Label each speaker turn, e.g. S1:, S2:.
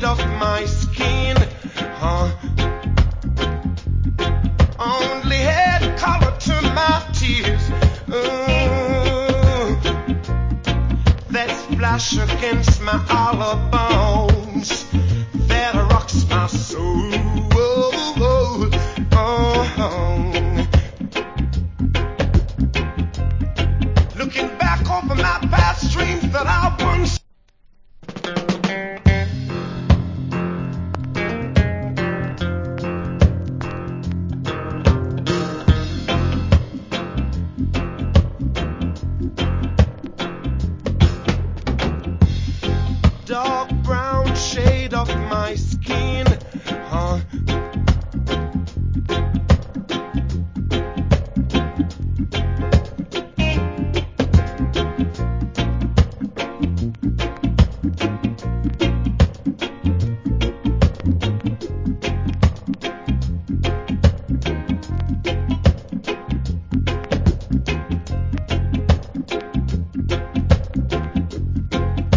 S1: of my skin. Only had color to my tears. That splash against my hollow bones.